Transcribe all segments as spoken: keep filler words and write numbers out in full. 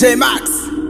J-Max.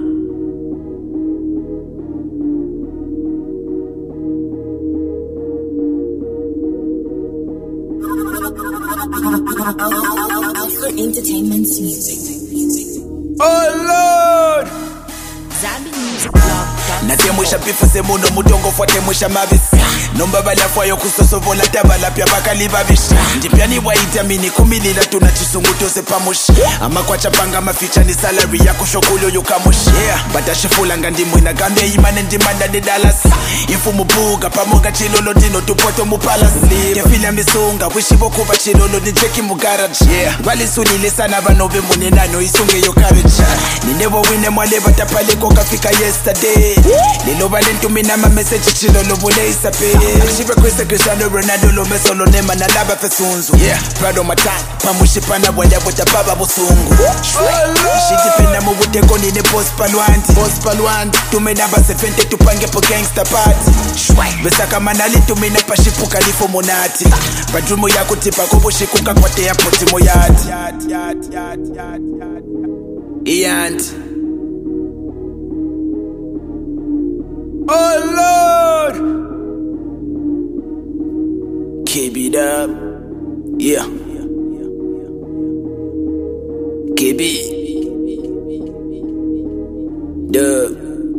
Alpha Entertainment's music. Oh Lord. Zambi Music Blog. Natemwisha pifu semuno mutongo fuatemwisha mavisi Nomba balafwayo kusosovola tabala pya bakali babisha Ndipya ni waitamini kumilila tunachisunguto pamushi Ama kwa chapanga maficha ni salary ya kushokulo yukamushi Yeah, batashifula ngandimwe na gambe imane ndimanda de Dallas Infumu buga pamoga chilolo dino tupoto mu palace Kefila misunga wishibo kuva chilolo ni cheki mu garage Yeah, wali sulile sana vanove munenano isunge yo courage Ninevo wine mwale batapaleko kafika yesterday Lilo valentu minama message chilolo vule isape Shiva Krista Cristiano Ronaldo lo mesolo nema na laba fesunzu Yeah, Prado matang pamushipana wanya wata baba busungu Shiti pena mubute koni ne post palwanti Post palwanti Tumenaba sefente tupange po gangsta party Besaka manali tumine pashipu kalifo monati Badrumo ya kutipa kubushikuka kwa te ya poti moyati Iyanti Oh Lord, keep it up, yeah. Keep it, the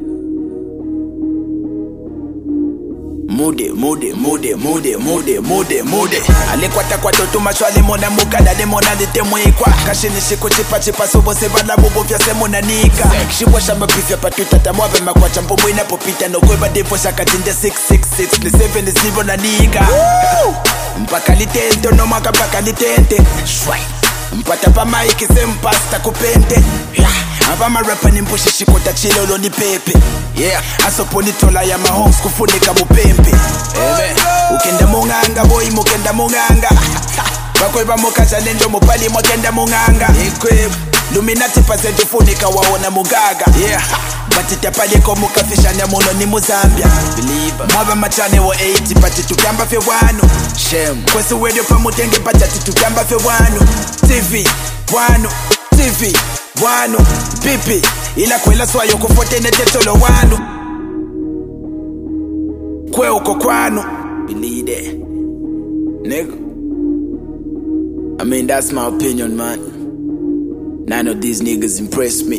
Mude, mude, mude, mude, mude, mude, mude. Alikwata kwa toto mashwale mona muka dade mona dite mwikwa Kashini shiku chipa chipa sobo sebala bubu vya semo na nika Shibwa shamba pifya patuta tamuave makwa chambumu inapopita No kweba devo shaka tinde six six six Ni seven zero na nika Mpaka litento no maka mpaka litente Mpata pa maiki sempasta kupente Ava marapa ni mbushi shikota chilolo ni pepe Yeah, asopo ni tola ya mahomes kufunika mupempe Amen. Ukenda munganga boy mukenda munganga Bakweba muka challenge mupali mukenda munganga Ekweb Luminati pasejo funika waona mugaga Yeah, batita pali ko mukafisha nyamuno ni Muzambia Believer Mwaba machane wa eighty pati tukamba fe wano Shem Kwesu wedio pa mutenge pati tukamba fe wano T V Wano T V Wano Pipi Ila kwela swayo kufote netetolo wano Kwe uko kwano Believe it Nigga I mean that's my opinion man None of these niggas impress me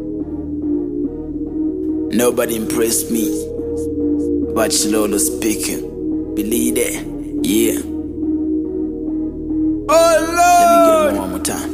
Nobody impressed me But Chilolo speaking Believe it Yeah Oh Lord Let me get it one more time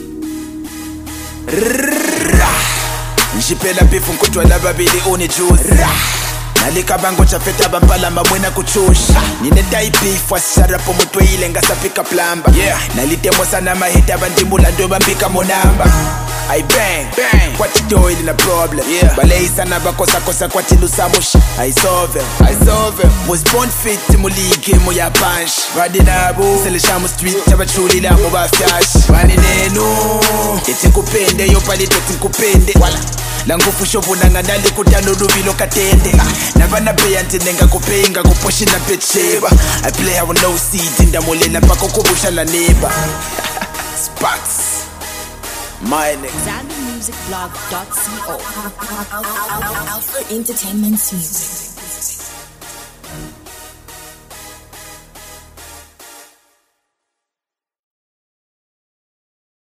Njipela bifu nkutwa laba bili uni juice Nalika bango chafeta bampala mamwena kuchusha Nine beef wasarapo mutwe ile nga sapika plamba Yeah, nalitemo sana mahita bandimula ndo bambika monamba I bang, bang, kwa chito ili na problem Yeah, balei sana bakosa kosa kwa tilu samush I solve him, I solve him Was born fit muligi mo ya punch Radi nabu, sele shamu street Chaba chuli la mo ba fyash Wani nenu, eti kupende Yo pali teti kupende Wala Langufu shovu nanga nali kutano rubilo katende Navana beya ntinenga kupenga kuposhi na pecheba I play how no seed Inda mulela pako kubusha la neba Sparks My name Zambi Music Blog dot co. Alpha Entertainment's music.